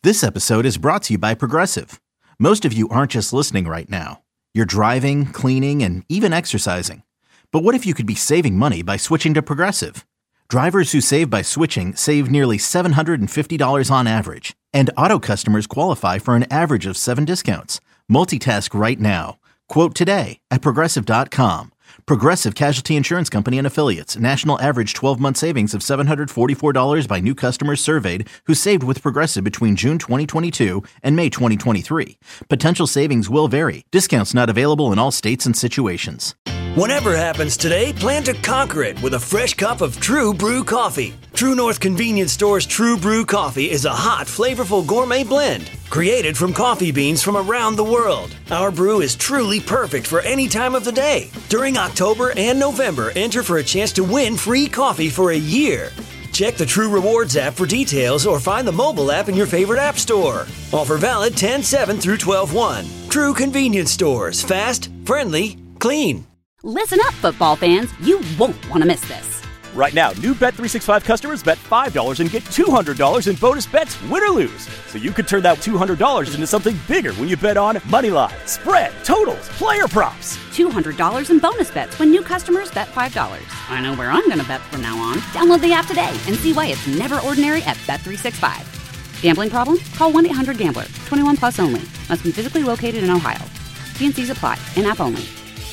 This episode is brought to you by Progressive. Most of you aren't just listening right now. You're driving, cleaning, and even exercising. But what if you could be saving money by switching to Progressive? Drivers who save by switching save nearly $750 on average. And auto customers qualify for an average of 7 discounts. Multitask right now. Quote today at Progressive.com. Progressive Casualty Insurance Company and Affiliates. National average 12-month savings of $744 by new customers surveyed who saved with Progressive between June 2022 and May 2023. Potential savings will vary. Discounts not available in all states and situations. Whatever happens today, plan to conquer it with a fresh cup of True Brew coffee. True North Convenience Store's True Brew coffee is a hot, flavorful gourmet blend created from coffee beans from around the world. Our brew is truly perfect for any time of the day. During October and November, enter for a chance to win free coffee for a year. Check the True Rewards app for details or find the mobile app in your favorite app store. Offer valid 10/7 through 12/1. True Convenience Stores. Fast, friendly, clean. Listen up, football fans. You won't want to miss this. Right now, new Bet365 customers bet $5 and get $200 in bonus bets, win or lose. So you could turn that $200 into something bigger when you bet on moneyline, spread, totals, player props. $200 in bonus bets when new customers bet $5. I know where I'm going to bet from now on. Download the app today and see why it's never ordinary at Bet365. Gambling problem? Call 1-800-GAMBLER. 21 plus only. Must be physically located in Ohio. T&Cs apply. In-app only.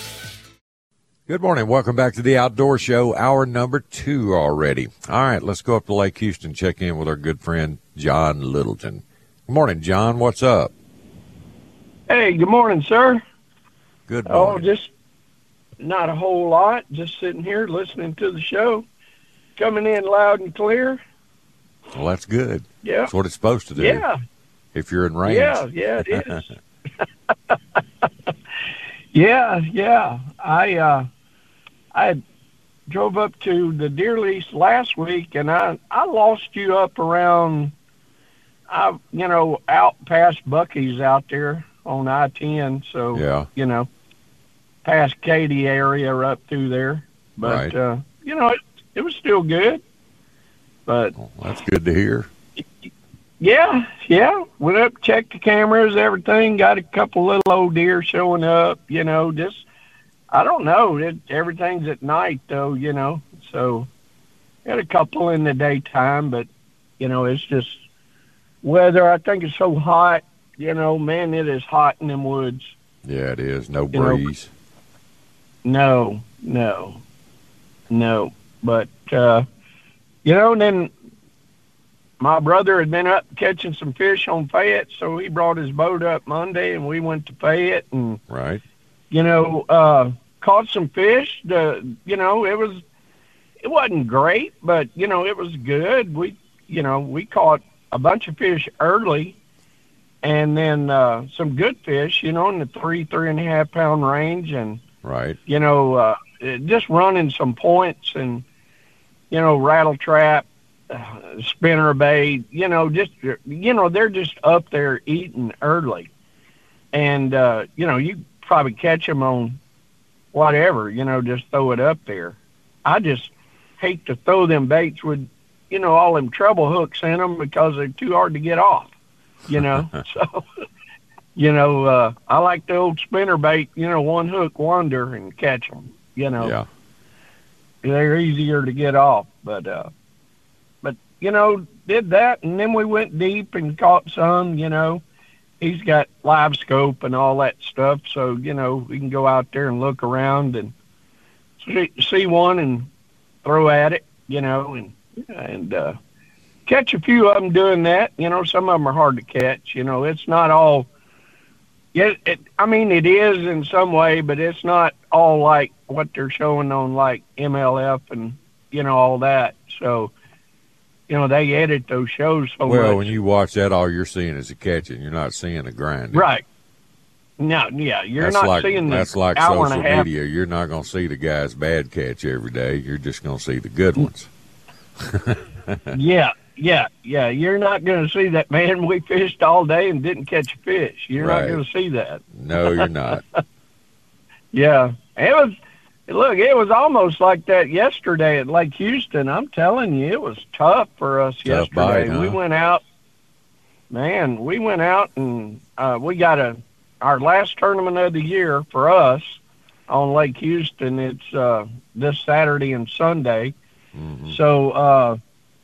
Good morning. Welcome back to the Outdoor Show, hour number 2 already. All right, let's go up to Lake Houston, check in with our good friend, John Littleton. Good morning, John. What's up? Hey, good morning, sir. Good morning. Oh, just not a whole lot. Just sitting here listening to the show. Coming in loud and clear. Well, that's good. Yeah. That's what it's supposed to do. Yeah. If you're in range. Yeah, it is. Yeah. I drove up to the deer lease last week, and I lost you up around, out past Buc-ee's out there on I-10. So, yeah. Past Katy area up through there. But, right. It was still good. But well, that's good to hear. Yeah. Went up, checked the cameras, everything. Got a couple little old deer showing up, just, I don't know. Everything's at night, though, So, got a couple in the daytime, but, it's just weather. I think it's so hot, man, it is hot in them woods. Yeah, it is. No breeze. No. But, then my brother had been up catching some fish on Fayette, so he brought his boat up Monday, and we went to Fayette and, right. Caught some fish. It wasn't great, but, it was good. We caught a bunch of fish early and then some good fish, in the 3.5 pound range and, right. Just running some points and, rattle trap, spinner bait, they're just up there eating early. And, you probably catch them on whatever, just throw it up there. I just hate to throw them baits with, all them treble hooks in them because they're too hard to get off, So, I like the old spinner bait, one hook wonder and catch them, Yeah. They're easier to get off, but did that, and then we went deep and caught some, He's got live scope and all that stuff, so, we can go out there and look around and see one and throw at it, and catch a few of them doing that. Some of them are hard to catch. It's not all – it is in some way, but it's not all like what they're showing on, like, MLF and, all that. So – they edit those shows so much. Well, when you watch that, all you're seeing is the catching. You're not seeing the grinding. Right. No, yeah, you're not seeing the that's like hour social and a half. media. You're not going to see the guy's bad catch every day. You're just going to see the good ones. Yeah. You're not going to see that, man, we fished all day and didn't catch a fish. You're right. not going to see that. No, you're not. Yeah. It was almost like that yesterday at Lake Houston. I'm telling you, it was tough for us yesterday. Bite, huh? We went out. man, we went out and we got our last tournament of the year for us on Lake Houston. It's this Saturday and Sunday. Mm-hmm. So,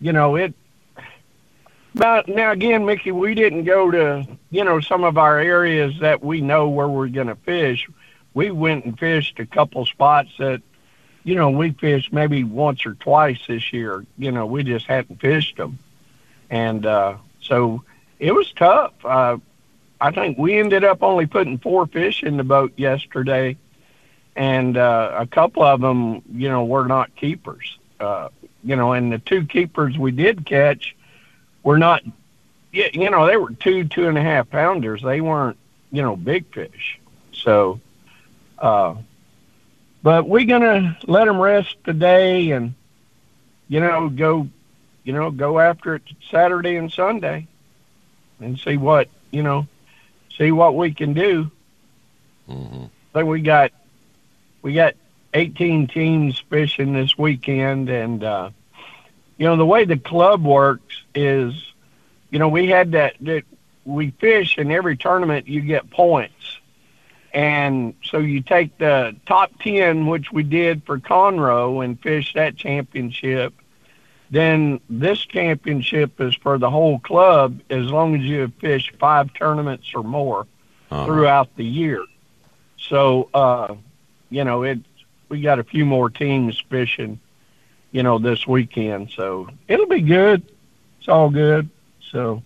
but now again, Mickey, we didn't go to, some of our areas that we know where we're going to fish. We went and fished a couple spots that, we fished maybe once or twice this year. We just hadn't fished them. And so it was tough. I think we ended up only putting 4 fish in the boat yesterday. And a couple of them, were not keepers. And the 2 keepers we did catch were not, they were 2.5 pounders. They weren't, big fish. So, but we're going to let them rest today and, go after it Saturday and Sunday and see what we can do. Mm-hmm. So we got 18 teams fishing this weekend, and the way the club works is, we had that we fish in every tournament. You get points, and so you take the top 10, which we did for Conroe, and fish that championship. Then this championship is for the whole club as long as you have fished 5 tournaments or more throughout the year. So, we got a few more teams fishing, this weekend. So it'll be good. It's all good. So,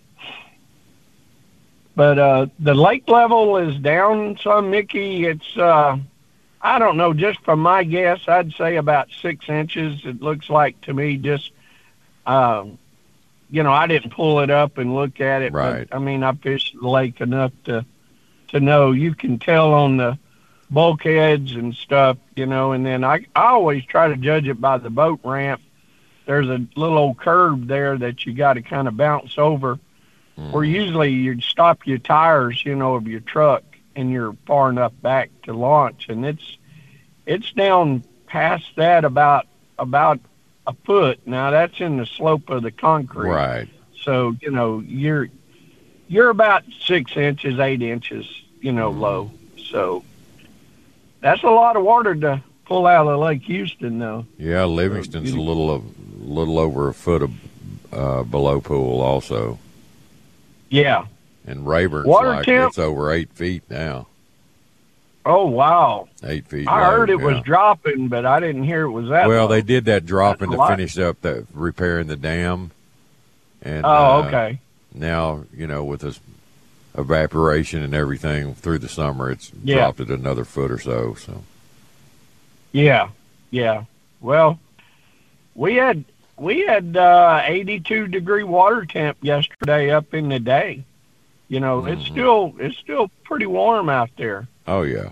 but the lake level is down some, Mickey. It's, I don't know, just from my guess, I'd say about 6 inches. It looks like to me just, I didn't pull it up and look at it. Right. But, I fished the lake enough to know. You can tell on the bulkheads and stuff, and then I always try to judge it by the boat ramp. There's a little old curve there that you got to kind of bounce over, where usually you'd stop your tires, of your truck, and you're far enough back to launch. And it's down past that about a foot. Now that's in the slope of the concrete. Right. So, you're about 6 inches, 8 inches, low. So that's a lot of water to pull out of Lake Houston, though. Yeah, Livingston's a little over a foot of below pool also. Yeah. And Rayburn's Water temp, it's over 8 feet now. Oh, wow. 8 feet. I heard it was dropping, but I didn't hear it was that Well, low. they did that dropping That's to finish up repairing the dam. And okay. Now, with this evaporation and everything through the summer, it's dropped it another foot or so. So. Yeah. Well, we had 82-degree water temp yesterday up in the day. It's still pretty warm out there. Oh yeah.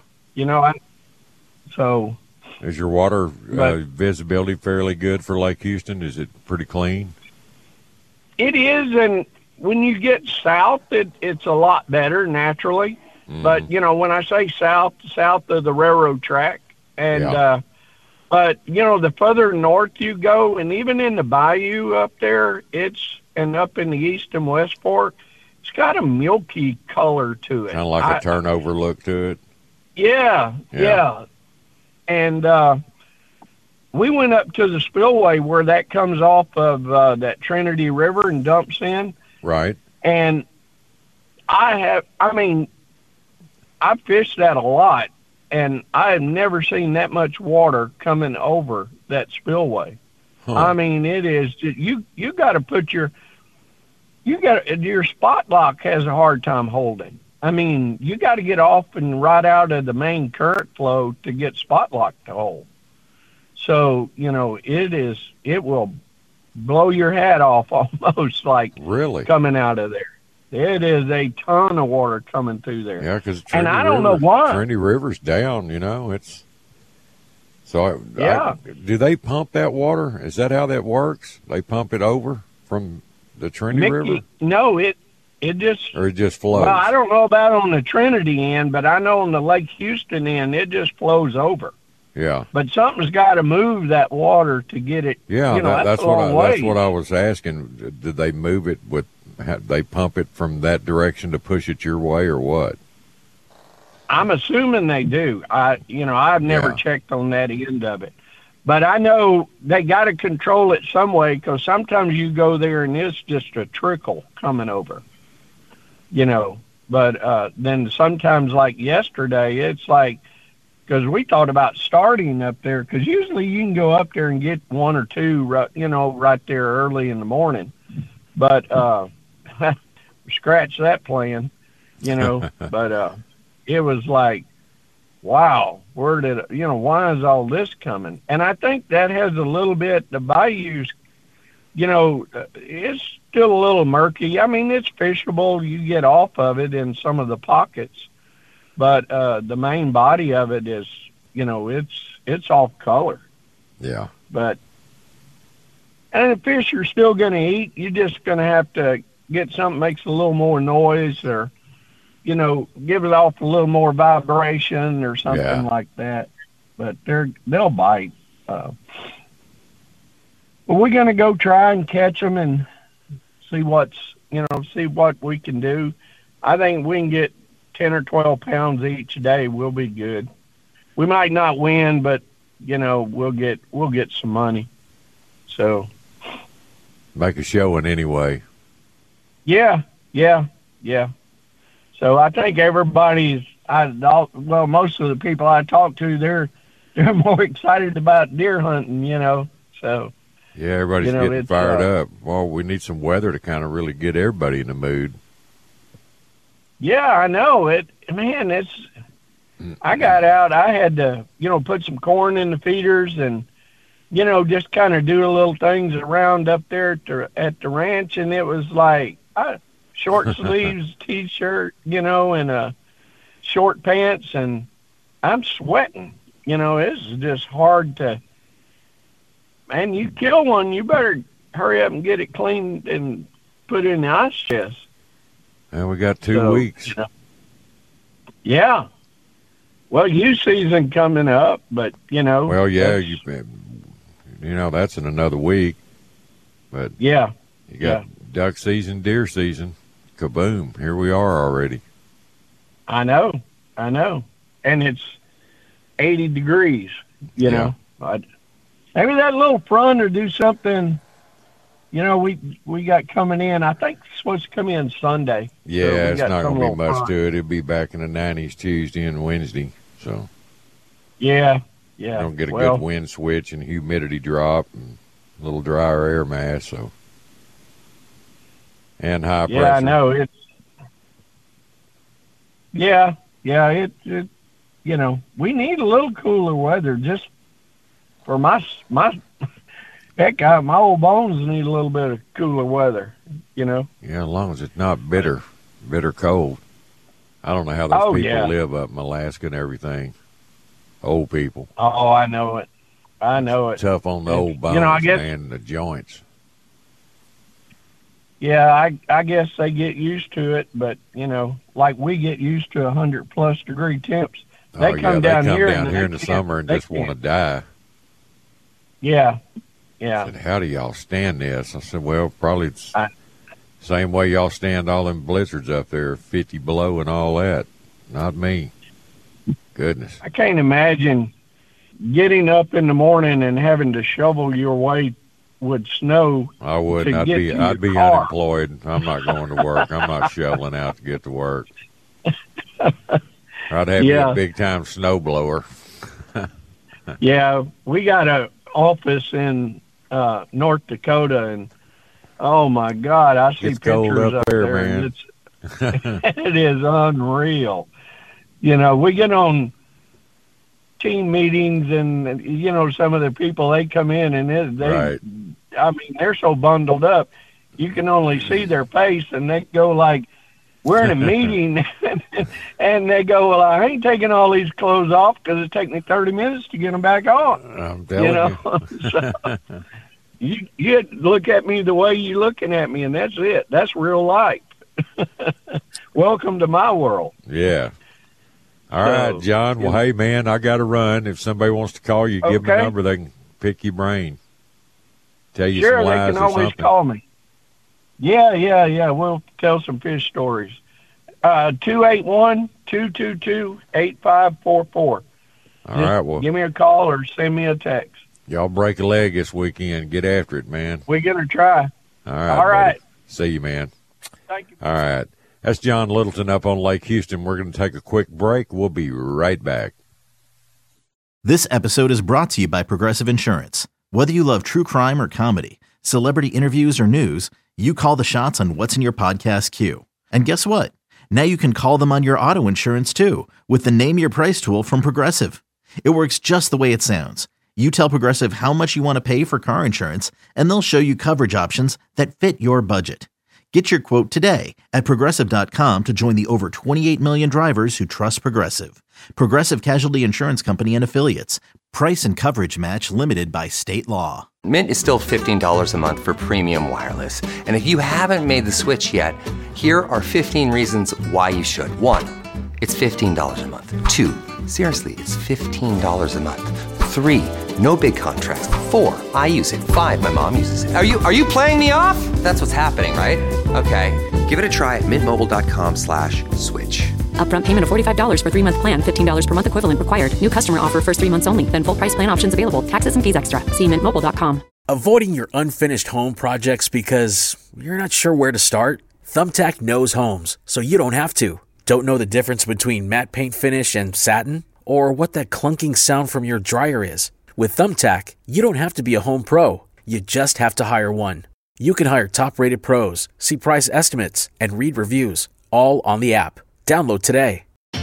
So. Is your water visibility fairly good for Lake Houston? Is it pretty clean? It is, and when you get south, it's a lot better naturally. Mm-hmm. But when I say south of the railroad track, and but the further north you go, and even in the bayou up there, and up in the east and west fork, it's got a milky color to it. Kind of like a turnover look to it. Yeah. And we went up to the spillway where that comes off of that Trinity River and dumps in. Right. And I fished that a lot, and I have never seen that much water coming over that spillway. Huh. It is just, you got to put your spot lock has a hard time holding. You got to get off and right out of the main current flow to get spot lock to hold. So, it will blow your hat off almost, like really coming out of there. It is a ton of water coming through there. Yeah, because and I don't know why. Trinity River's down, it's so. Yeah. Do they pump that water? Is that how that works? They pump it over from the Trinity River? No, it just, or it just flows. Well, I don't know about on the Trinity end, but I know on the Lake Houston end, it just flows over. Yeah. But something's got to move that water to get it. Yeah, that's what I was asking. Did they move it with they pump it from that direction to push it your way, or what? I'm assuming they do. I've never checked on that end of it, but I know they got to control it some way, because sometimes you go there and it's just a trickle coming over, but then sometimes, like yesterday, it's like, because we thought about starting up there, because usually you can go up there and get one or two, right there early in the morning, but scratch that plan, but it was like, wow, why is all this coming? And I think that has a little bit, the bayous, it's still a little murky. I mean, it's fishable. You get off of it in some of the pockets, but the main body of it is, it's off color. Yeah. And the fish you're still going to eat, you're just going to have to get something that makes a little more noise, or give it off a little more vibration or something like that. But they'll bite. But we're going to go try and catch them and see what we can do. I think we can get 10 or 12 pounds each day. We'll be good. We might not win, but we'll get some money. So make a showing anyway. Yeah. So I think most of the people I talk to, they're more excited about deer hunting, So yeah, everybody's getting fired up. Well, we need some weather to kind of really get everybody in the mood. Yeah, I know it, man. I got out. I had to, put some corn in the feeders and, just kind of do a little things around up there at the ranch, and it was like short sleeves T-shirt, and short pants, and I'm sweating. It's just hard to. Man, you kill one, you better hurry up and get it cleaned and put it in the ice chest. And we got 2 weeks. Yeah. Well, season coming up, but Well, yeah, that's in another week. But yeah, you got duck season, deer season. Kaboom! Here we are already. I know, and it's 80 degrees. But maybe that little front will do something. We got coming in. I think it's supposed to come in Sunday. Yeah, so it's not going to be much to it. It'll be back in the 90s Tuesday and Wednesday. So yeah. Don't get a good wind switch and humidity drop and a little drier air mass. So and high pressure. Yeah, I know it's. Yeah. It. We need a little cooler weather just for my. Heck, my old bones need a little bit of cooler weather, Yeah, as long as it's not bitter cold. I don't know how those people live up in Alaska and everything. Old people. Oh, I know it. Tough on the old bones, and the joints. Yeah, I guess they get used to it, but, like we get used to 100-plus degree temps. They come down here in the summer and just want to die. Yeah. I said, how do y'all stand this? I said, well, probably it's same way y'all stand all them blizzards up there, 50 below and all that. Not me. Goodness. I can't imagine getting up in the morning and having to shovel your way with snow. I wouldn't. I'd be unemployed. I'm not going to work. I'm not shoveling out to get to work. I'd have a big-time snowblower. Yeah, we got an office in North Dakota, and oh my God, I see pictures up there, man. It is unreal. We get on team meetings, and some of the people, they come in and they're so bundled up, you can only see their face, and they go like, we're in a meeting, and they go, well, I ain't taking all these clothes off because it takes me 30 minutes to get them back on. I'm telling you. So, you look at me the way you're looking at me, and that's it. That's real life. Welcome to my world. Yeah. All right, John. Well, hey, man, I got to run. If somebody wants to call you, give them a number. They can pick your brain. Tell you some lies or something. Sure, they can always call me. Yeah. We'll tell some fish stories. 281-222-8544. All right, well, give me a call or send me a text. y'all break a leg this weekend. Get after it, man. We're going to try. All right. Buddy. See you, man. Thank you. All right. That's John Littleton up on Lake Houston. We're going to take a quick break. We'll be right back. This episode is brought to you by Progressive Insurance. Whether you love true crime or comedy, celebrity interviews or news, you call the shots on what's in your podcast queue. And guess what? Now you can call them on your auto insurance too with the Name Your Price tool from Progressive. It works just the way it sounds. You tell Progressive how much you want to pay for car insurance, and they'll show you coverage options that fit your budget. Get your quote today at Progressive.com to join the over 28 million drivers who trust Progressive. Progressive Casualty Insurance Company and Affiliates. Price and coverage match limited by state law. Mint is still $15 a month for premium wireless. And if you haven't made the switch yet, here are 15 reasons why you should. 1, it's $15 a month. 2, seriously, it's $15 a month. 3, no big contracts. 4, I use it. 5, my mom uses it. Are you playing me off? That's what's happening, right? Okay, give it a try at mintmobile.com/switch. Upfront payment of $45 for 3-month plan. $15 per month equivalent required. New customer offer first 3 months only. Then full price plan options available. Taxes and fees extra. See mintmobile.com. Avoiding your unfinished home projects because you're not sure where to start? Thumbtack knows homes, so you don't have to. Don't know the difference between matte paint finish and satin? Or what that clunking sound from your dryer is? With Thumbtack, you don't have to be a home pro. You just have to hire one. You can hire top-rated pros, see price estimates, and read reviews, all on the app. Download today.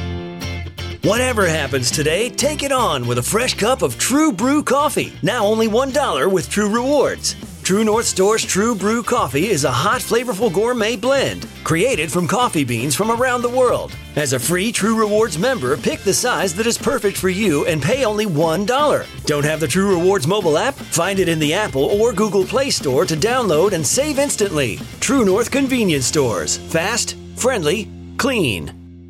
Whatever happens today, take it on with a fresh cup of True Brew coffee. Now only $1 with True Rewards. True North Store's True Brew coffee is a hot, flavorful gourmet blend created from coffee beans from around the world. As a free True Rewards member, pick the size that is perfect for you and pay only $1. Don't have the True Rewards mobile app? Find it in the Apple or Google Play Store to download and save instantly. True North Convenience Stores. Fast, friendly, clean.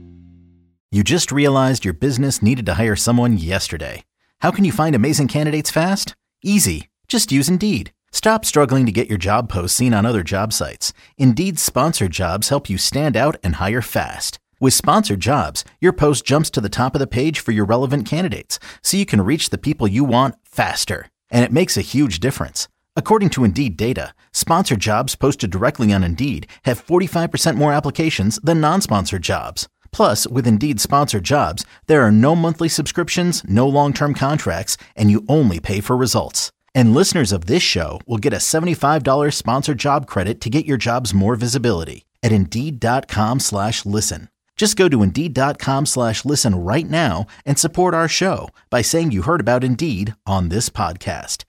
You just realized your business needed to hire someone yesterday. How can you find amazing candidates fast? Easy. Just use Indeed. Stop struggling to get your job posts seen on other job sites. Indeed's sponsored jobs help you stand out and hire fast. With sponsored jobs, your post jumps to the top of the page for your relevant candidates, so you can reach the people you want faster. And it makes a huge difference. According to Indeed data, sponsored jobs posted directly on Indeed have 45% more applications than non-sponsored jobs. Plus, with Indeed sponsored jobs, there are no monthly subscriptions, no long-term contracts, and you only pay for results. And listeners of this show will get a $75 sponsored job credit to get your jobs more visibility at Indeed.com/listen. Just go to Indeed.com/listen right now and support our show by saying you heard about Indeed on this podcast.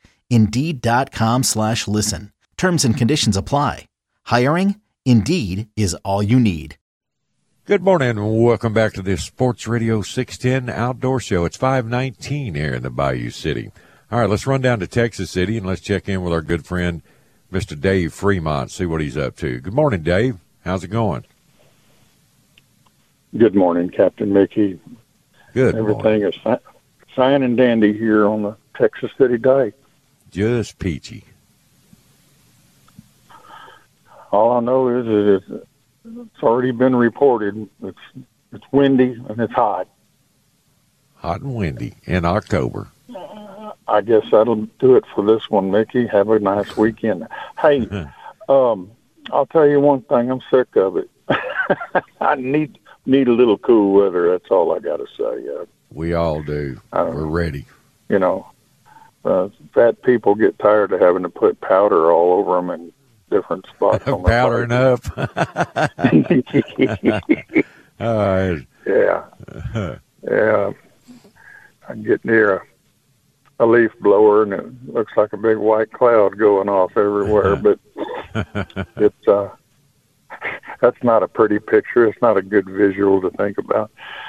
Indeed.com/listen. Terms and conditions apply. Hiring? Indeed is all you need. Good morning and welcome back to the Sports Radio 610 Outdoor Show. It's 5:19 here in the Bayou City. All right, let's run down to Texas City and let's check in with our good friend, Mr. Dave Fremont, see what he's up to. Good morning, Dave. How's it going? Good morning, Captain Mickey. Good Everything morning. is fine and dandy here on the Texas City Dike. Just peachy. All I know is that it's already been reported. It's windy and it's hot. Hot and windy in October. I guess that'll do it for this one, Mickey. Have a nice weekend. Hey, I'll tell you one thing. I'm sick of it. I need a little cool weather. That's all I got to say. We all do. We're ready. You know, fat people get tired of having to put powder all over them in different spots. On Powdering up. Yeah. I get near a leaf blower and it looks like a big white cloud going off everywhere, but it's that's not a pretty picture. It's not a good visual to think about.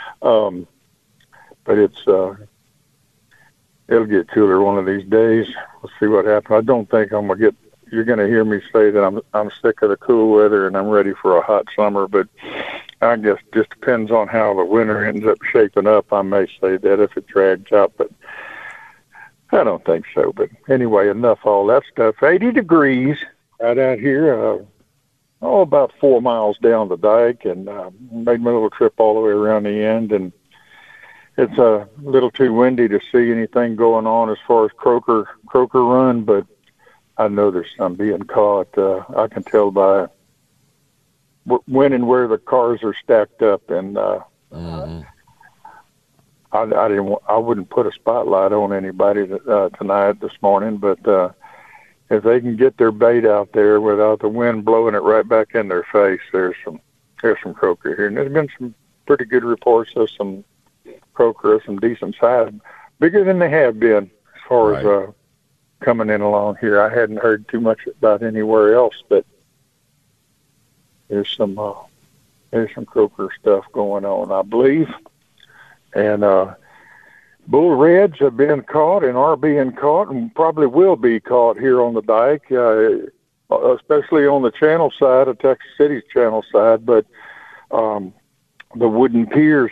But it'll get cooler one of these days. We'll see what happens. I don't think you're going to hear me say that I'm sick of the cool weather and I'm ready for a hot summer, but I guess it just depends on how the winter ends up shaping up. I may say that if it drags out, but I don't think so. But anyway, enough all that stuff. 80 degrees right out here. about 4 miles down the dike, and made my little trip all the way around the end. And it's a little too windy to see anything going on as far as croaker run, but I know there's some being caught. I can tell by when and where the cars are stacked up, and I wouldn't put a spotlight on anybody tonight this morning, but if they can get their bait out there without the wind blowing it right back in their face, there's some croaker here. And there's been some pretty good reports of some croaker of some decent size, bigger than they have been as far as coming in along here. I hadn't heard too much about anywhere else, but there's some croaker stuff going on, I believe. And bull reds have been caught and are being caught and probably will be caught here on the dike, especially on the channel side of Texas City's channel side. But the wooden piers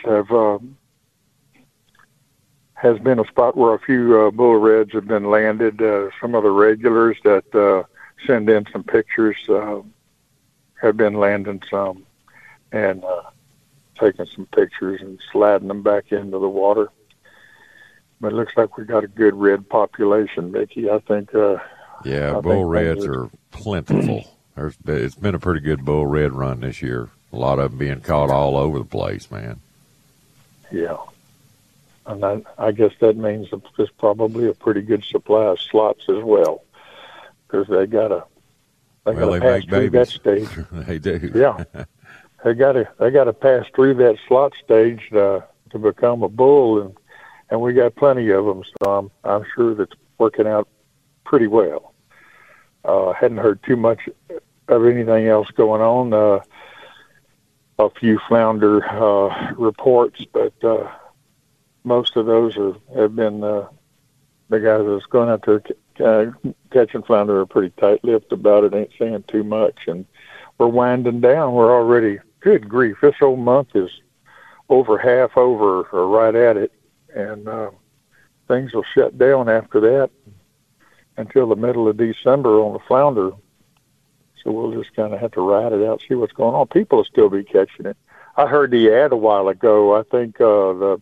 has been a spot where a few bull reds have been landed. Some of the regulars that send in some pictures have been landing some and taking some pictures and sliding them back into the water. But it looks like we got a good red population, Mickey. I think. Bull reds are plentiful. It's been a pretty good bull red run this year. A lot of them being caught all over the place, man. Yeah, and I guess that means there's probably a pretty good supply of slots as well, because they gotta pass through that stage. They do. Yeah, they gotta pass through that slot stage to become a bull, and we got plenty of them, so I'm sure that's working out pretty well. Hadn't heard too much of anything else going on. A few flounder reports, but most of those have been the guys that's going out there catching flounder are pretty tight-lipped about it, ain't saying too much, and we're winding down. We're already, good grief, this whole month is over half over or right at it. And things will shut down after that until the middle of December on the flounder. So we'll just kind of have to ride it out, see what's going on. People will still be catching it. I heard the ad a while ago. I think that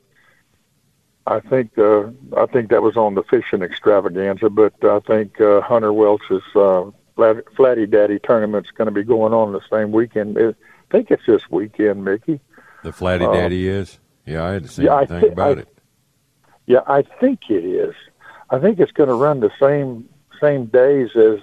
was on the fishing extravaganza, but I think Hunter Welch's Flatty Daddy tournament's going to be going on the same weekend. I think it's this weekend, Mickey. The Flatty Daddy is? Yeah, I hadn't seen anything about it. Yeah, I think it is. I think it's going to run the same days as.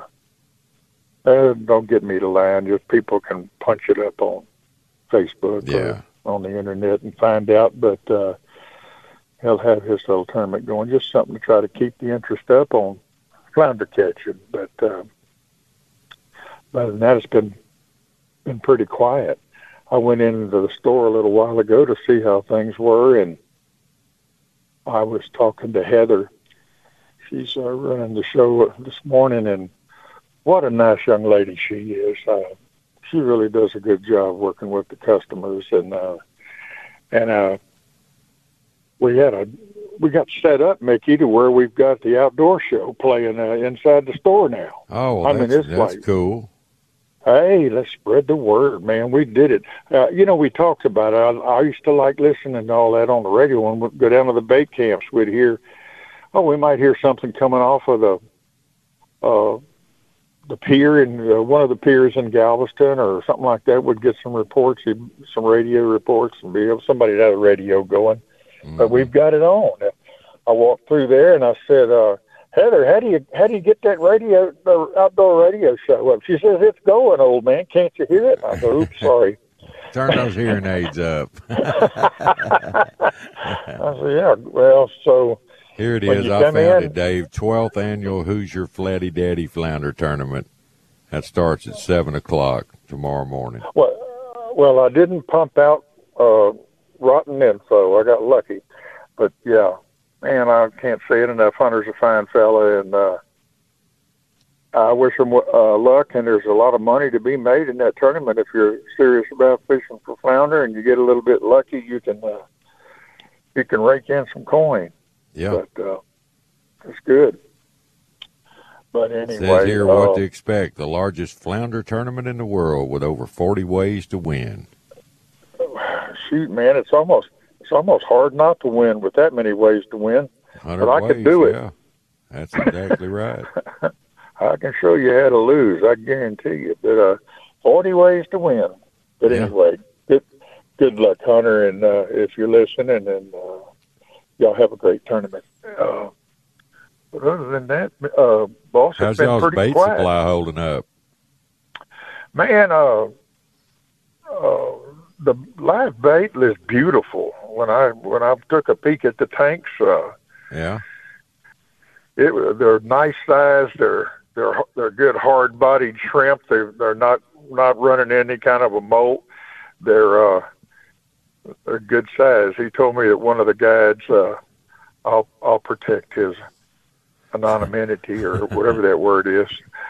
Don't get me to lying. Just people can punch it up on Facebook or on the internet and find out. But he'll have his little tournament going. Just something to try to keep the interest up on flounder catching. But other than that, it's been pretty quiet. I went into the store a little while ago to see how things were, and I was talking to Heather. She's running the show this morning, and what a nice young lady she is. She really does a good job working with the customers, and we got set up, Mickey, to where we've got the outdoor show playing inside the store now. Oh, well, that's cool. Hey, let's spread the word, man. We did it. We talked about it. I used to like listening to all that on the radio. When we'd go down to the bait camps, we'd hear, we might hear something coming off of the pier in one of the piers in Galveston or something like that. We'd get some reports, some radio reports, and somebody had a radio going. Mm-hmm. But we've got it on. I walked through there and I said, Heather, how do you get that outdoor radio show up? She says, it's going, old man. Can't you hear it? I go, oops, sorry. Turn those hearing aids up. I said, yeah, well, so. Here it is. I found it, Dave. 12th annual Hoosier Flatty Daddy Flounder Tournament. That starts at 7 o'clock tomorrow morning. Well, I didn't pump out rotten info. I got lucky. But, yeah. Man, I can't say it enough. Hunter's a fine fella, and I wish him luck. And there's a lot of money to be made in that tournament. If you're serious about fishing for flounder and you get a little bit lucky, you can rake in some coin. Yeah, but it's good. But anyway, says here what to expect: the largest flounder tournament in the world with over 40 ways to win. Shoot, man, it's almost hard not to win with that many ways to win. But I could do it. Yeah. That's exactly right. I can show you how to lose. I guarantee you. But 40 ways to win. But anyway, good luck, Hunter, and if you're listening, and y'all have a great tournament. But other than that, boss, how's it's been y'all's pretty bait quiet. supply holding up? Man, the live bait is beautiful. When I took a peek at the tanks, yeah, they're nice size. They're good hard bodied shrimp. They're not running any kind of a molt. They're good size. He told me that one of the guides, I'll protect his anonymity or whatever that word is.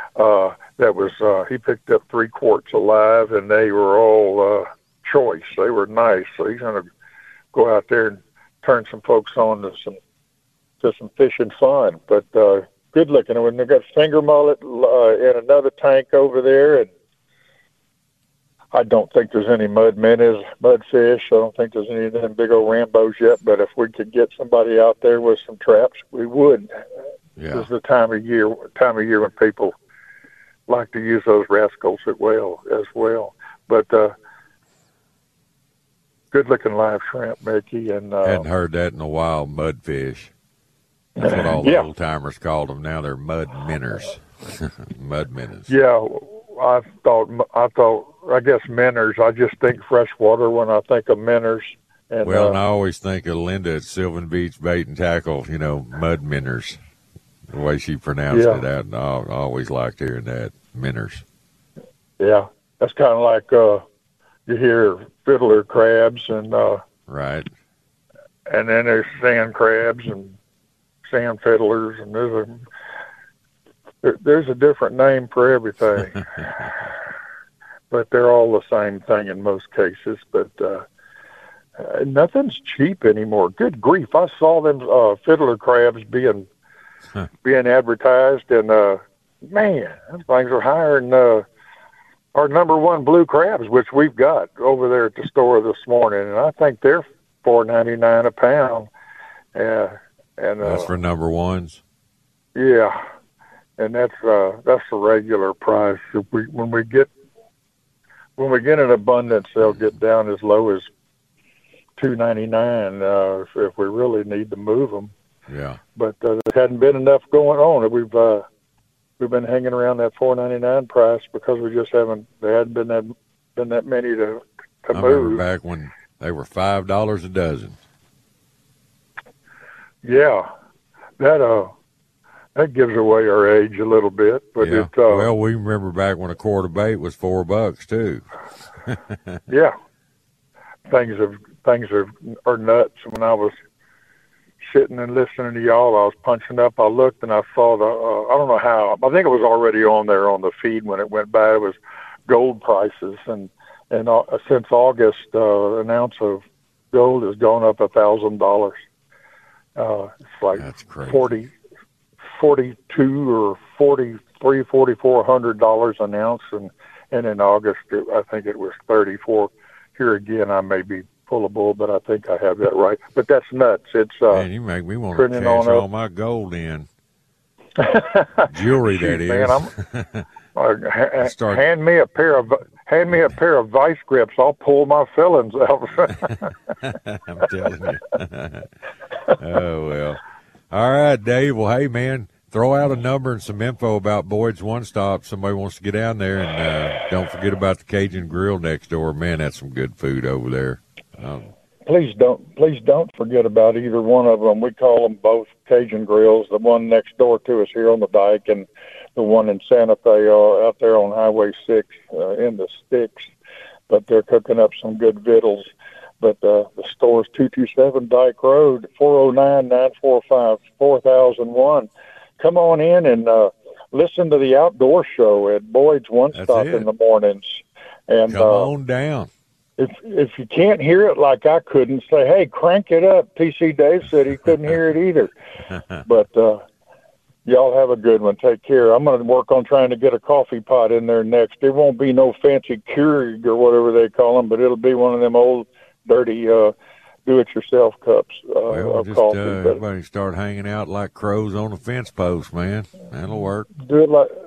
He picked up 3 quarts of live, and they were all choice. They were nice. So he's going to go out there and turn some folks on to some fishing fun. But good looking. And they've got finger mullet in another tank over there, and I don't think there's any mudfish. I don't think there's any of them big old Rambos yet. But if we could get somebody out there with some traps, we would. Yeah. This is the time of year when people like to use those rascals as well. But good-looking live shrimp, Mickey. And hadn't heard that in a while. Mudfish. That's what all the old timers called them. Now they're mud minnows. Mud minnows. Yeah, I guess minnows. I just think freshwater when I think of minnows. And, and I always think of Linda at Sylvan Beach Bait and Tackle. Mud minnows. The way she pronounced it out, and I always liked hearing that, minnows. Yeah, that's kind of like you hear fiddler crabs and right, and then there's sand crabs and sand fiddlers, and there's a different name for everything, but they're all the same thing in most cases. But nothing's cheap anymore. Good grief! I saw them fiddler crabs being advertised, and man, those things are higher than our number one blue crabs, which we've got over there at the store this morning, and I think they're $4.99 a pound. And that's for number ones. Yeah, and that's the regular price. When we get an abundance, they'll get down as low as $2.99 if we really need to move them. Yeah, but there hadn't been enough going on. We've been hanging around that $4.99 price because there hadn't been that many to I move. remember back when they were $5 a dozen. Yeah, that gives away our age a little bit, but yeah. Well, we remember back when a quart of bait was $4 too. Yeah, things are nuts. When I was sitting and listening to y'all, I was punching up. I looked and I saw I don't know how. I think it was already on there on the feed when it went by. It was gold prices, and since August, an ounce of gold has gone up $1,000. It's like that's crazy. 42 or 43, $4,400 an ounce, and in August I think it was 34. Here again, I may be full of bull, but I think I have that right. But that's nuts. It's man, you make me want to cash all my gold in. Jewelry, that is. Man, hand me a pair of vice grips. I'll pull my fillings out. I'm telling you. Oh well. All right, Dave. Well, hey man, throw out a number and some info about Boyd's One Stop. Somebody wants to get down there, and don't forget about the Cajun Grill next door. Man, that's some good food over there. Please don't forget about either one of them. We call them both Cajun Grills. The one next door to us here on the dike, and the one in Santa Fe out there on Highway 6 in the sticks. But they're cooking up some good victuals. But the store's 227 Dyke Road, 409-945-4001. Come on in and listen to the outdoor show at Boyd's One Stop in the mornings. And come on down. If you can't hear it like I couldn't, say, hey, crank it up. TC Dave said he couldn't hear it either. But Y'all have a good one. Take care. I'm going to work on trying to get a coffee pot in there next. There won't be no fancy Keurig or whatever they call them, but it'll be one of them old, dirty, do-it-yourself cups of coffee. Everybody start hanging out like crows on a fence post, man. That'll work. Do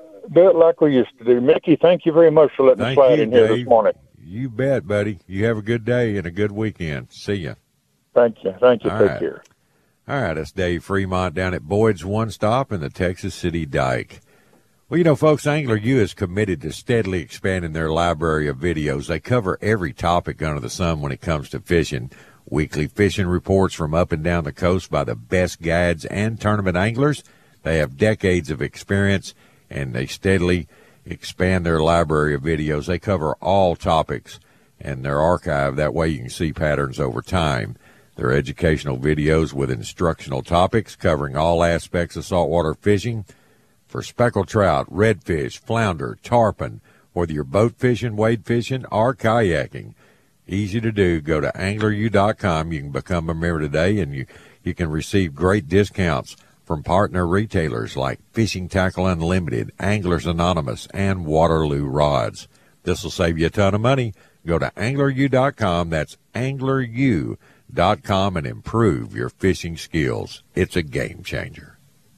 it like we used to do. Mickey, thank you very much for letting me slide in here this morning. You bet, buddy. You have a good day and a good weekend. See ya. Thank you. Take care. All right, that's Dave Fremont down at Boyd's One Stop in the Texas City Dike. Well, folks, Angler U is committed to steadily expanding their library of videos. They cover every topic under the sun when it comes to fishing. Weekly fishing reports from up and down the coast by the best guides and tournament anglers. They have decades of experience, and they steadily expand their library of videos. They cover all topics and their archive. That way you can see patterns over time. Their educational videos with instructional topics covering all aspects of saltwater fishing for speckled trout, redfish, flounder, tarpon, whether you're boat fishing, wade fishing, or kayaking. Easy to do. Go to angleru.com. You can become a member today, and you can receive great discounts from partner retailers like Fishing Tackle Unlimited, Anglers Anonymous, and Waterloo Rods. This will save you a ton of money. Go to angleru.com. That's angleru.com and improve your fishing skills. It's a game changer.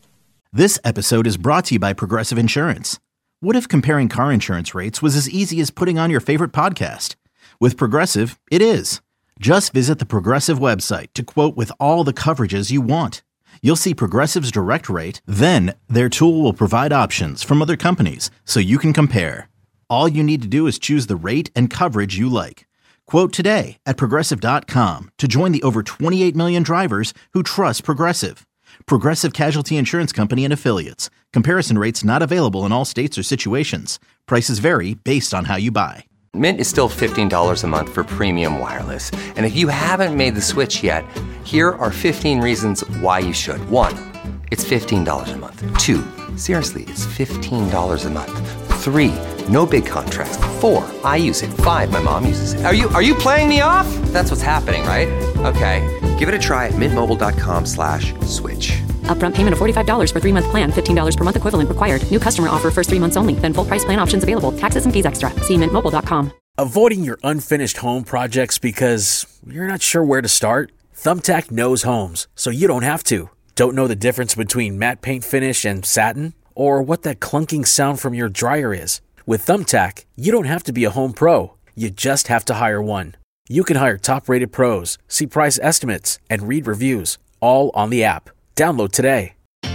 This episode is brought to you by Progressive Insurance. What if comparing car insurance rates was as easy as putting on your favorite podcast? With Progressive, it is. Just visit the Progressive website to quote with all the coverages you want. You'll see Progressive's direct rate, then their tool will provide options from other companies so you can compare. All you need to do is choose the rate and coverage you like. Quote today at Progressive.com to join the over 28 million drivers who trust Progressive. Progressive Casualty Insurance Company and Affiliates. Comparison rates not available in all states or situations. Prices vary based on how you buy. Mint is still $15 a month for premium wireless. And if you haven't made the switch yet, here are 15 reasons why you should. 1, it's $15 a month. 2, seriously, it's $15 a month. 3, no big contracts. 4, I use it. 5, my mom uses it. Are you playing me off? That's what's happening, right? Okay, give it a try at mintmobile.com/switch. Upfront payment of $45 for 3-month plan, $15 per month equivalent required. New customer offer first 3 months only. Then full price plan options available. Taxes and fees extra. See mintmobile.com. Avoiding your unfinished home projects because you're not sure where to start? Thumbtack knows homes, so you don't have to. Don't know the difference between matte paint finish and satin? Or what that clunking sound from your dryer is? With Thumbtack, you don't have to be a home pro. You just have to hire one. You can hire top-rated pros, see price estimates, and read reviews, all on the app. Download today.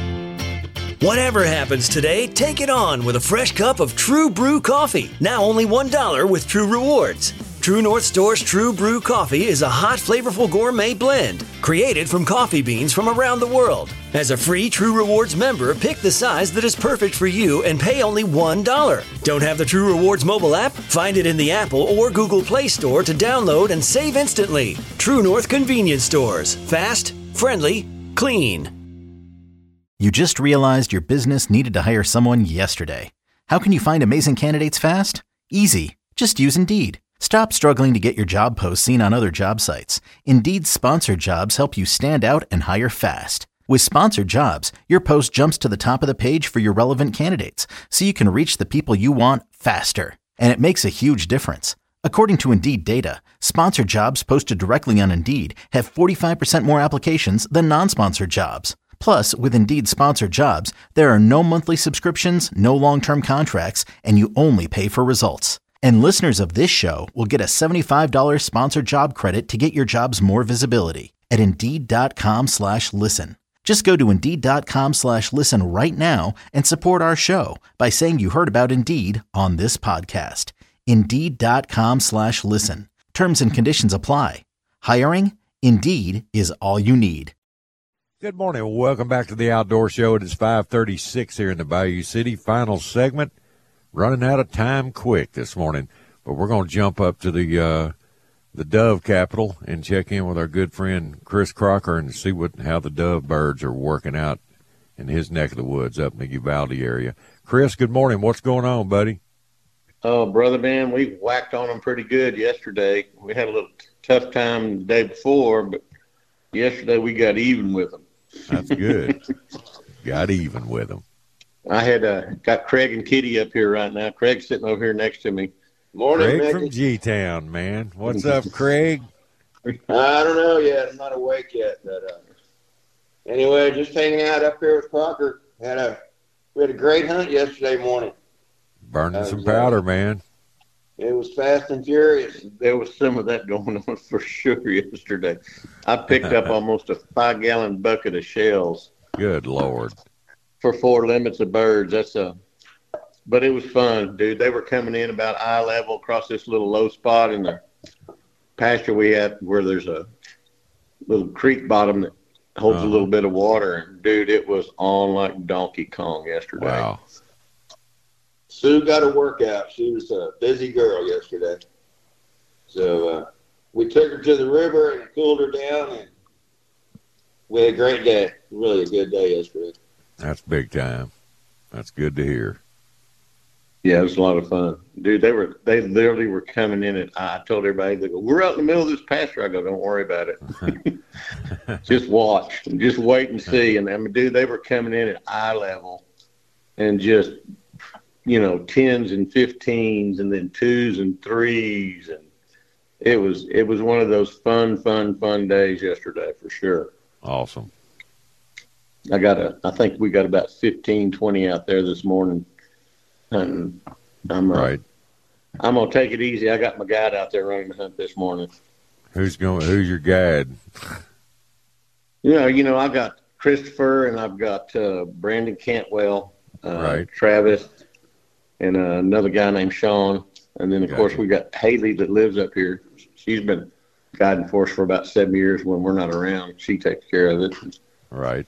Whatever happens today, take it on with a fresh cup of True Brew coffee. Now only $1 with True Rewards. True North Store's True Brew coffee is a hot, flavorful gourmet blend created from coffee beans from around the world. As a free True Rewards member, pick the size that is perfect for you and pay only $1. Don't have the True Rewards mobile app? Find it in the Apple or Google Play Store to download and save instantly. True North Convenience Stores. Fast, friendly, clean. You just realized your business needed to hire someone yesterday. How can you find amazing candidates fast? Easy. Just use Indeed. Stop struggling to get your job posts seen on other job sites. Indeed's sponsored jobs help you stand out and hire fast. With sponsored jobs, your post jumps to the top of the page for your relevant candidates, so you can reach the people you want faster. And it makes a huge difference. According to Indeed data, sponsored jobs posted directly on Indeed have 45% more applications than non-sponsored jobs. Plus, with Indeed sponsored jobs, there are no monthly subscriptions, no long-term contracts, and you only pay for results. And listeners of this show will get a $75 sponsored job credit to get your jobs more visibility at Indeed.com/listen. Just go to Indeed.com/listen right now and support our show by saying you heard about Indeed on this podcast. Indeed.com/listen. Terms and conditions apply. Hiring? Indeed is all you need. Good morning. Welcome back to the Outdoor Show. It is 5:36 here in the Bayou City. Final segment. Running out of time quick this morning, but we're going to jump up to the dove capital and check in with our good friend Chris Crocker and see how the dove birds are working out in his neck of the woods up in the Uvalde area. Chris, good morning. What's going on, buddy? Oh, brother, man, we whacked on them pretty good yesterday. We had a little tough time the day before, but yesterday we got even with them. That's good. Got even with them. I had got Craig and Kitty up here right now. Craig's sitting over here next to me. Morning, Craig Mickey. from G-Town, man. What's up, Craig? I don't know yet. I'm not awake yet. But anyway, just hanging out up here with Crocker. We had a great hunt yesterday morning. Burning some powder, man. It was fast and furious. There was some of that going on for sure yesterday. I picked up almost a 5-gallon bucket of shells. Good Lord. For 4 limits of birds. But it was fun, dude. They were coming in about eye level across this little low spot in the pasture we had where there's a little creek bottom that holds a little bit of water. And, dude, it was on like Donkey Kong yesterday. Wow. Sue got a workout. She was a busy girl yesterday. So we took her to the river and cooled her down, and we had a great day. Really a good day yesterday. That's big time. That's good to hear. Yeah, it was a lot of fun. Dude, they literally were coming in, and I told everybody, they go, we're out in the middle of this pasture. I go, don't worry about it. Just watch. Just wait and see. And, I mean, dude, they were coming in at eye level and just – 10s and 15s and then 2s and 3s. And it was one of those fun days yesterday for sure. Awesome. I think we got about 15, 20 out there this morning. And I'm going to take it easy. I got my guide out there running the hunt this morning. Who's your guide? I got Christopher and I've got Brandon Cantwell, Travis, and another guy named Sean. And then, of course, we got Haley that lives up here. She's been guiding for us for about 7 years when we're not around. She takes care of it. Right.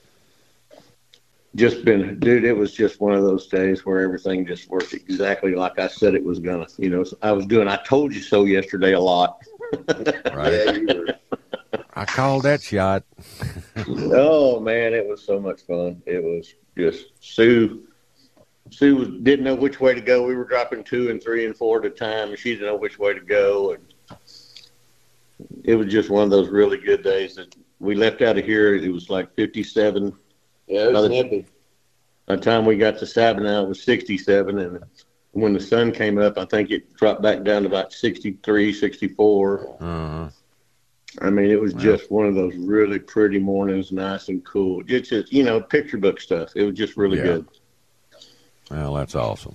It was just one of those days where everything just worked exactly like I said it was going to. I was doing I told you so yesterday a lot. Right. I called that shot. Oh, man, it was so much fun. It was just Sue didn't know which way to go. We were dropping 2 and 3 and 4 at a time, and she didn't know which way to go. And it was just one of those really good days that we left out of here. It was like 57. Yeah, it was nippy. By the time we got to Sabinal, it was 67. And when the sun came up, I think it dropped back down to about 63, 64. Uh-huh. I mean, it was just one of those really pretty mornings, nice and cool. It's just, picture book stuff. It was just really good. Well, that's awesome.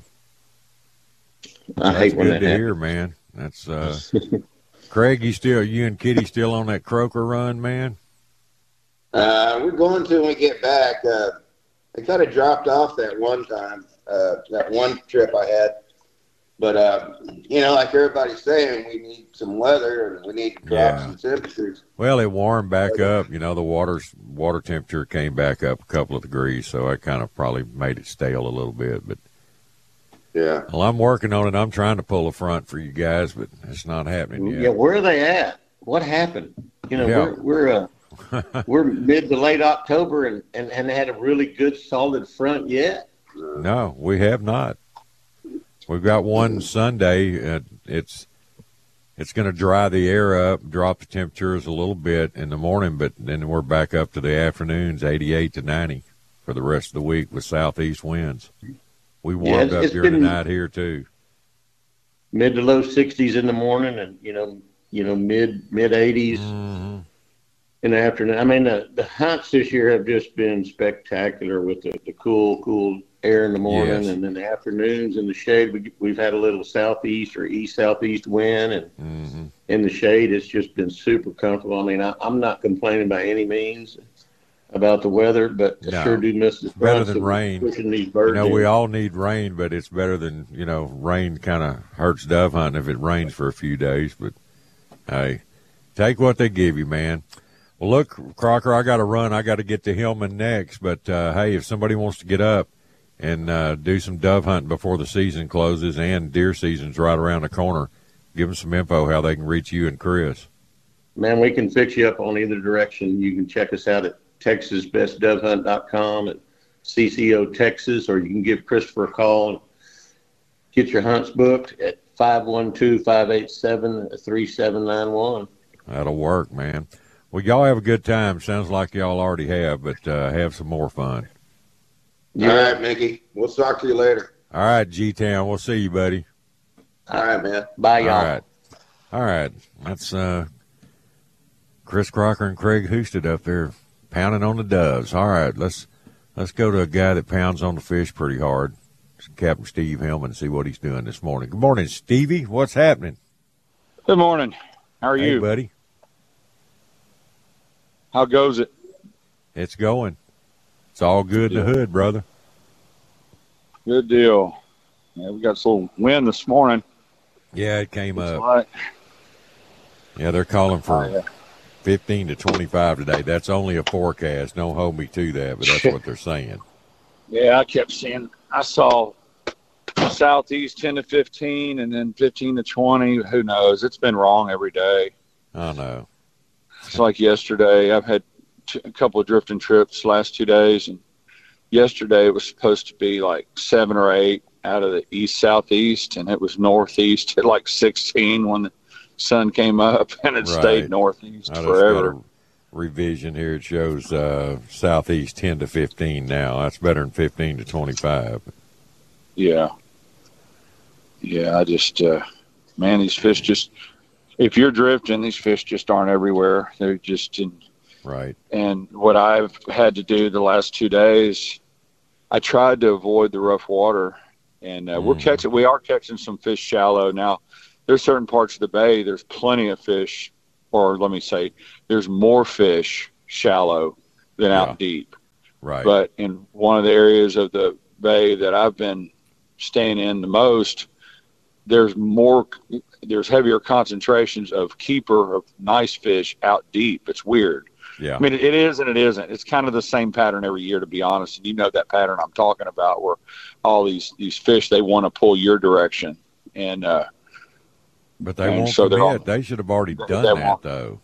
I hate when that happens. That's good to hear, man. That's Craig. You and Kitty still on that croaker run, man? We're going to when we get back. I kind of dropped off that one time, that one trip I had. But like everybody's saying, we need some weather and we need to drop some temperatures. Well, it warmed back up. The water temperature came back up a couple of degrees, so I kind of probably made it stale a little bit. But yeah, well, I'm working on it. I'm trying to pull a front for you guys, but it's not happening yet. Yeah, where are they at? What happened? We're mid to late October and had a really good solid front yet. No, we have not. We've got one Sunday. It's going to dry the air up, drop the temperatures a little bit in the morning, but then we're back up to the afternoons, 88 to 90 for the rest of the week with southeast winds. We warmed up here tonight here too. Mid to low 60s in the morning, and mid 80s in the afternoon. I mean, the hunts this year have just been spectacular with the cool air in the morning, and then the afternoons in the shade. We've had a little southeast or east-southeast wind, and in the shade, it's just been super comfortable. I mean, I'm not complaining by any means about the weather, but I sure do miss the better than rain. Pushing these birds in. We all need rain, but it's better than rain. Kind of hurts dove hunting if it rains for a few days. But hey, take what they give you, man. Well, look, Crocker, I got to run. I got to get to Hillman next. But hey, if somebody wants to get up and do some dove hunting before the season closes and deer season's right around the corner, give them some info how they can reach you and Chris. Man, we can fix you up on either direction. You can check us out at TexasBestDoveHunt.com, at CCO Texas, or you can give Christopher a call and get your hunts booked at 512-587-3791. That'll work, man. Well, y'all have a good time. Sounds like y'all already have, but have some more fun. All right, Mickey. We'll talk to you later. All right, G-Town. We'll see you, buddy. All right, man. Bye, y'all. All right. That's Chris Crocker and Craig Houston up there pounding on the doves. All right, let's go to a guy that pounds on the fish pretty hard. It's Captain Steve Hillman, and see what he's doing this morning. Good morning, Stevie. What's happening? Good morning. How are you? Hey, buddy. How goes it? It's going. It's all good in the hood, brother. Good deal. Yeah, we got a little wind this morning. Yeah, it came up. Right. Yeah, they're calling for 15 to 25 today. That's only a forecast. Don't hold me to that, but that's what they're saying. Yeah, I kept seeing. I saw southeast 10 to 15 and then 15 to 20. Who knows? It's been wrong every day. I know. It's like yesterday. I've had a couple of drifting trips the last 2 days, and yesterday it was supposed to be like 7 or 8 out of the east-southeast, and it was northeast at like 16 when the sun came up, and it stayed northeast forever. Got a revision here. It shows southeast 10 to 15 now. That's better than 15 to 25. Yeah. Yeah, I just, man, these fish just, if you're drifting, these fish just aren't everywhere. They're just in. Right. And what I've had to do the last 2 days, I tried to avoid the rough water, and we are catching some fish shallow. Now, there's certain parts of the bay, there's plenty of fish, or let me say, there's more fish shallow than out deep. Right. But in one of the areas of the bay that I've been staying in the most, there's heavier concentrations of keeper of nice fish out deep. It's weird. Yeah. I mean, it is and it isn't. It's kind of the same pattern every year, to be honest. And you know that pattern I'm talking about, where all these fish, they want to pull your direction. And but they won't commit. They should have already done that, though.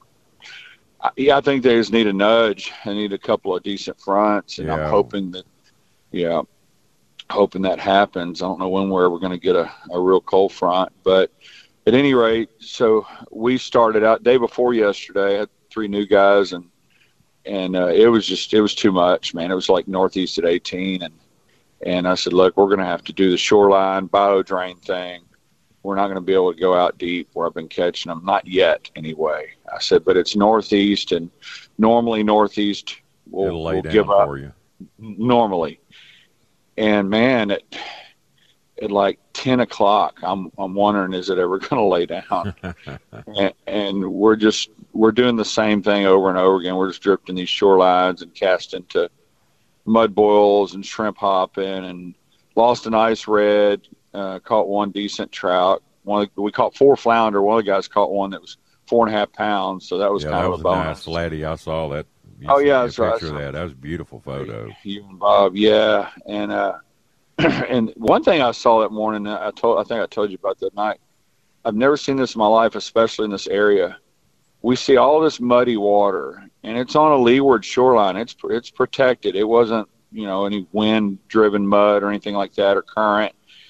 I think they just need a nudge. They need a couple of decent fronts, and I'm hoping that, hoping that happens. I don't know when we're ever going to get a real cold front, but at any rate, so we started out day before yesterday. I had 3 new guys, and it was too much, man. It was like northeast at 18, and I said, look, we're going to have to do the shoreline bio drain thing. We're not going to be able to go out deep where I've been catching them, not yet anyway. I said, but it's northeast, and normally northeast will give up for you. Normally. And man, at like 10 o'clock, I'm wondering, is it ever going to lay down? and we're doing the same thing over and over again. We're just drifting these shorelines and casting to mud boils and shrimp hopping, and lost an ice red. Caught one decent trout. We caught 4 flounder. One of the guys caught one that was 4.5 pounds. So that was kind of a bonus. Nice flatty. I saw that. That's right. Picture of that. That was a beautiful photo. You and Bob, yeah. And and one thing I saw that morning, I think I told you about that night. I've never seen this in my life, especially in this area. We see all this muddy water, and it's on a leeward shoreline. It's protected. It wasn't, any wind-driven mud or anything like that, or current.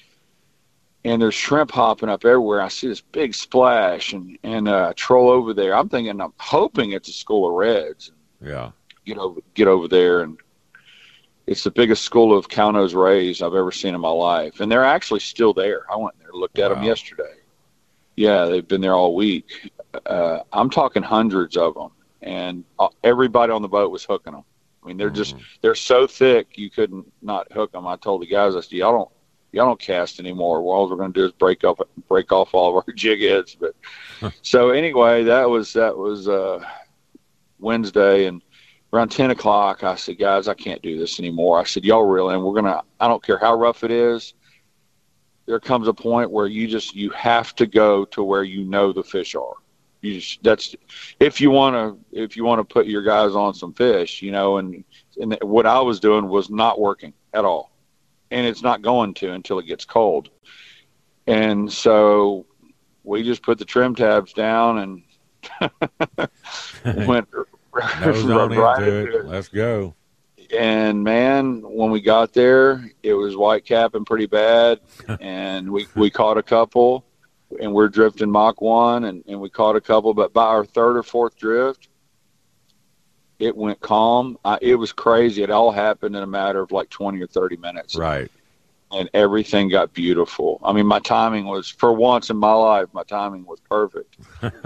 And there's shrimp hopping up everywhere. I see this big splash and troll over there. I'm hoping it's a school of reds. Yeah. Get over there, and it's the biggest school of cow-nose rays I've ever seen in my life. And they're actually still there. I went there and looked at them yesterday. Yeah, they've been there all week. I'm talking hundreds of them, and everybody on the boat was hooking them. I mean, they're so thick you couldn't not hook them. I told the guys, I said, y'all don't cast anymore. Well, all we're going to do is break off all of our jig heads. But so anyway, that was Wednesday, and around 10 o'clock, I said, guys, I can't do this anymore. I said, y'all reel in. I don't care how rough it is. There comes a point where you have to go to where the fish are. If you want to put your guys on some fish, and what I was doing was not working at all. And it's not going to until it gets cold. And so we just put the trim tabs down and went right into it. Let's go. And man, when we got there, it was white capping pretty bad. And we caught a couple, and we're drifting Mach 1, and we caught a couple. But by our 3rd or 4th drift, it went calm. It was crazy. It all happened in a matter of like 20 or 30 minutes. Right. And everything got beautiful. I mean, my timing was, for once in my life, my timing was perfect.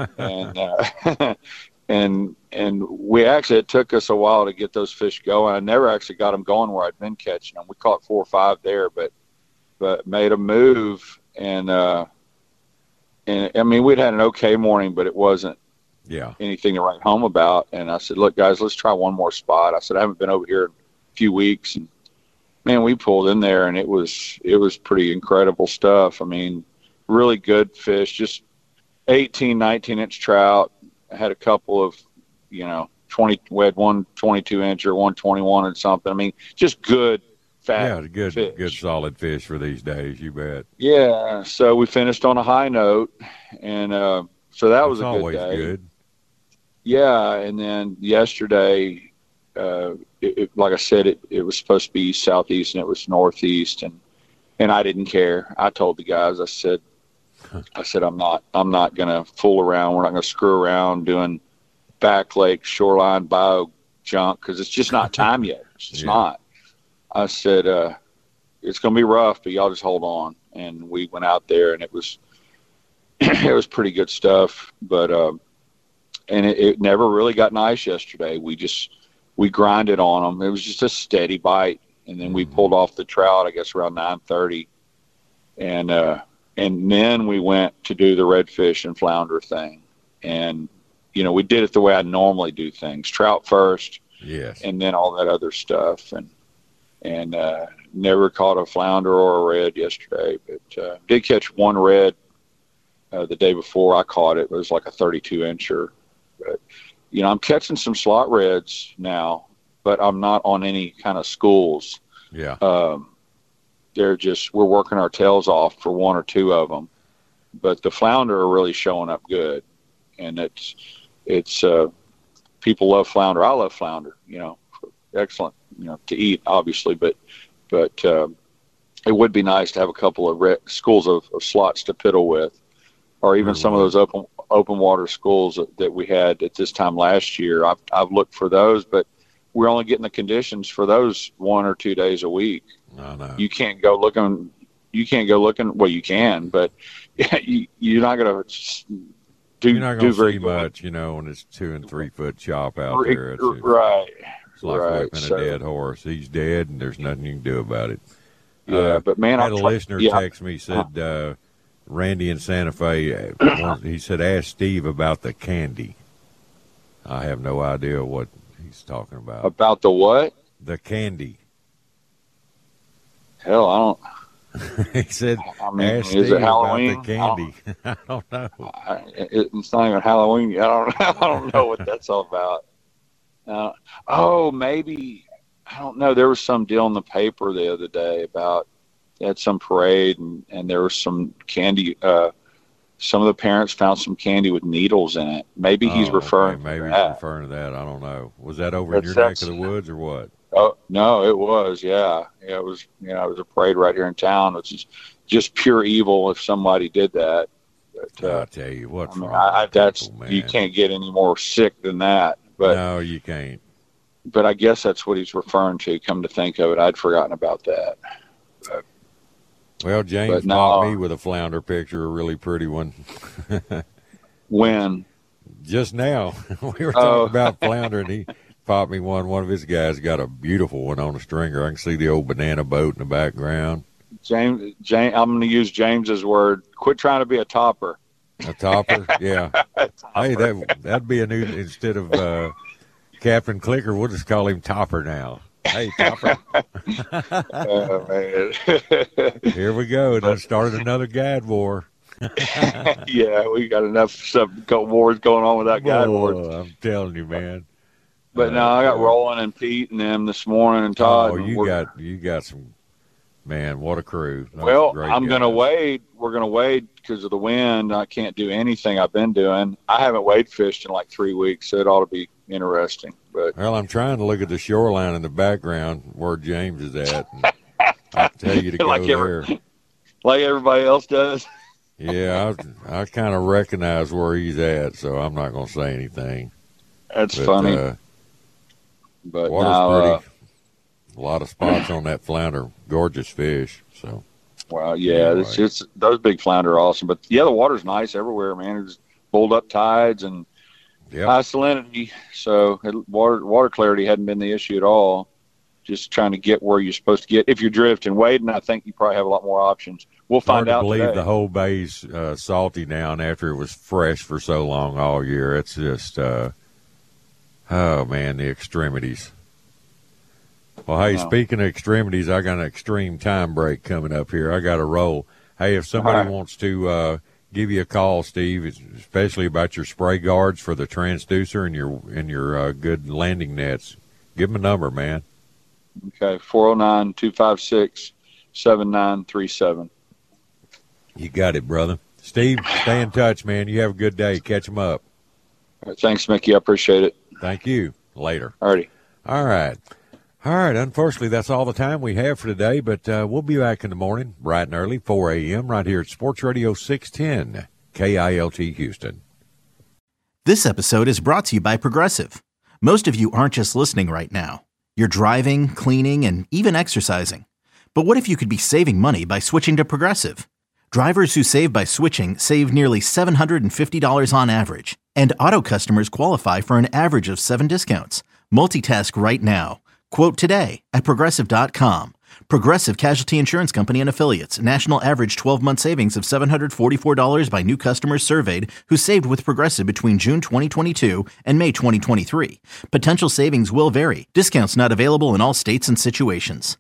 And and we actually, it took us a while to get those fish going. I never actually got them going where I'd been catching them. We caught 4 or 5 there, but made a move. And I mean, we'd had an okay morning, but it wasn't anything to write home about. And I said, look, guys, let's try one more spot. I said, I haven't been over here in a few weeks. And man, we pulled in there, and it was pretty incredible stuff. I mean, really good fish, just 18, 19-inch trout. I had a couple of, we had one 22-incher, one 21 and something. I mean, just good, fat good, fish. Good solid fish for these days, you bet. Yeah, so we finished on a high note, and so that was a good day. Always good. Yeah, and then yesterday, like I said, it was supposed to be southeast, and it was northeast, and I didn't care. I told the guys, I said, I'm not going to fool around. We're not going to screw around doing back lake shoreline bio junk, because it's just not time yet. It's just not. I said, it's going to be rough, but y'all just hold on. And we went out there, and it was pretty good stuff. But and it never really got nice yesterday. We grinded on them. It was just a steady bite, and then we pulled off the trout, I guess, around 9:30, and then we went to do the redfish and flounder thing. And, we did it the way I normally do things. Trout first. Yes. And then all that other stuff. And never caught a flounder or a red yesterday. But did catch one red the day before I caught it. It was like a 32-incher. But, I'm catching some slot reds now, but I'm not on any kind of schools. Yeah. We're working our tails off for one or two of them, but the flounder are really showing up good. And it's people love flounder. I love flounder, excellent, to eat, obviously, but it would be nice to have a couple of schools of slots to piddle with, or even some of those open water schools that we had at this time last year. I've looked for those, but we're only getting the conditions for those 1 or 2 days a week. No. You can't go looking. Well, you can, but you're not going to do. You're not going to very see good. much, when it's 2 and 3 foot chop out there. Right. It's like whipping a dead horse. He's dead, and there's nothing you can do about it. Yeah, but man, I had a listener text me, said Randy in Santa Fe. He said, ask Steve about the candy. I have no idea what he's talking about. About the what? The candy. Hell, I don't. He said, ask is Steve it Halloween? about the candy. I don't know. It's not even Halloween. I don't know what that's all about. Maybe, I don't know. There was some deal in the paper the other day about they had some parade, and there was some candy. Some of the parents found some candy with needles in it. Maybe he's referring to that. Maybe he's referring to that. I don't know. Was that over in your neck of the woods or what? Oh, no, it was. Yeah, it was. It was a parade right here in town, which is just pure evil if somebody did that. But, I tell you what, you can't get any more sick than that. But no, you can't. But I guess that's what he's referring to. Come to think of it, I'd forgotten about that. Well, James bought me with a flounder picture, a really pretty one. When? Just now. We were talking about flounder, and he popped me one. One of his guys got a beautiful one on a stringer. I can see the old banana boat in the background. James, I'm going to use James's word. Quit trying to be a topper. A topper? Yeah. Hey, that'd be a new, instead of Captain Clicker, we'll just call him Topper now. Hey, Topper. Oh, man. Here we go. Done started another guide war. Yeah, we got enough wars going on with that guide war. I'm telling you, man. But no, I got Roland and Pete and them this morning and Todd. Oh, you got some, man, what a crew. Well, I'm going to wade. We're going to wade because of the wind. I can't do anything I've been doing. I haven't wade fished in like 3 weeks, so it ought to be interesting. But well, I'm trying to look at the shoreline in the background where James is at. And I tell you to go there. Like everybody else does. Yeah, I kind of recognize where he's at, so I'm not going to say anything. That's funny. But water's now, pretty. A lot of spots on that flounder. Gorgeous fish. So. Well, yeah, anyway. it's those big flounder are awesome. But yeah, the water's nice everywhere, man. It's bulled up tides and high salinity. So water clarity hadn't been the issue at all. Just trying to get where you're supposed to get. If you're drifting, wading, I think you probably have a lot more options. We'll find out today. Hard to believe the whole bay's salty now, and after it was fresh for so long all year, it's just, oh man, the extremities. Well, hey, speaking of extremities, I got an extreme time break coming up here. I got to roll. Hey, if somebody wants to give you a call, Steve, especially about your spray guards for the transducer and your good landing nets, give them a number, man. Okay, 409-256-7937. You got it, brother. Steve, stay in touch, man. You have a good day. Catch them up. All right, thanks, Mickey. I appreciate it. Thank you. Later. All right. All right. Unfortunately, that's all the time we have for today, but we'll be back in the morning, bright and early, 4 a.m., right here at Sports Radio 610, KILT Houston. This episode is brought to you by Progressive. Most of you aren't just listening right now. You're driving, cleaning, and even exercising. But what if you could be saving money by switching to Progressive? Drivers who save by switching save nearly $750 on average, and auto customers qualify for an average of 7 discounts. Multitask right now. Quote today at Progressive.com. Progressive Casualty Insurance Company and Affiliates. National average 12-month savings of $744 by new customers surveyed who saved with Progressive between June 2022 and May 2023. Potential savings will vary. Discounts not available in all states and situations.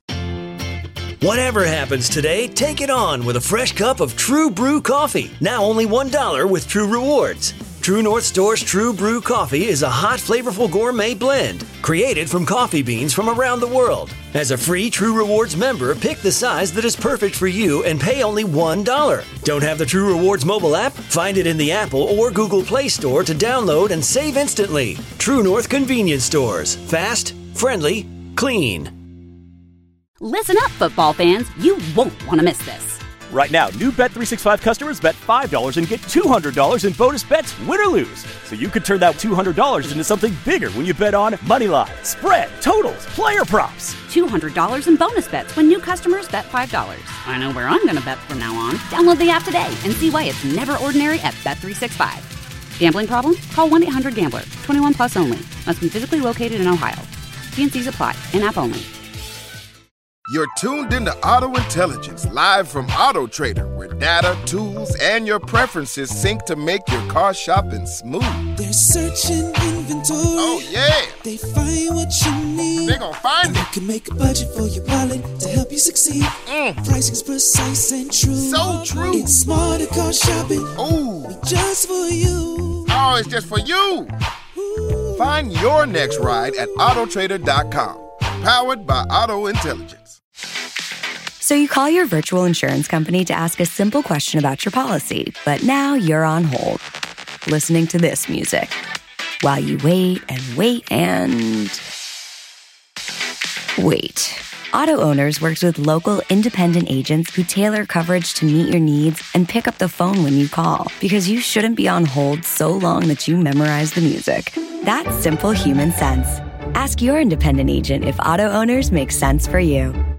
Whatever happens today, take it on with a fresh cup of True Brew coffee. Now only $1 with True Rewards. True North Store's True Brew Coffee is a hot, flavorful gourmet blend created from coffee beans from around the world. As a free True Rewards member, pick the size that is perfect for you and pay only $1. Don't have the True Rewards mobile app? Find it in the Apple or Google Play Store to download and save instantly. True North Convenience Stores. Fast, friendly, clean. Listen up, football fans. You won't want to miss this. Right now, new Bet365 customers bet $5 and get $200 in bonus bets, win or lose. So you could turn that $200 into something bigger when you bet on moneyline, spread, totals, player props. $200 in bonus bets when new customers bet $5. I know where I'm going to bet from now on. Download the app today and see why it's never ordinary at Bet365. Gambling problem? Call 1-800-GAMBLER. 21 plus only. Must be physically located in Ohio. T&Cs apply. In-app only. You're tuned into Auto Intelligence, live from Auto Trader, where data, tools, and your preferences sync to make your car shopping smooth. They're searching inventory. Oh, yeah. They find what you need. They're gonna find it. You can make a budget for your wallet to help you succeed. Pricing's precise and true. So true. It's smarter car shopping. Ooh. Just for you. Oh, it's just for you. Ooh. Find your next ride at Autotrader.com. Powered by Auto Intelligence. So you call your virtual insurance company to ask a simple question about your policy, but now you're on hold, listening to this music, while you wait and wait and wait. Auto Owners works with local independent agents who tailor coverage to meet your needs and pick up the phone when you call, because you shouldn't be on hold so long that you memorize the music. That's simple human sense. Ask your independent agent if Auto Owners makes sense for you.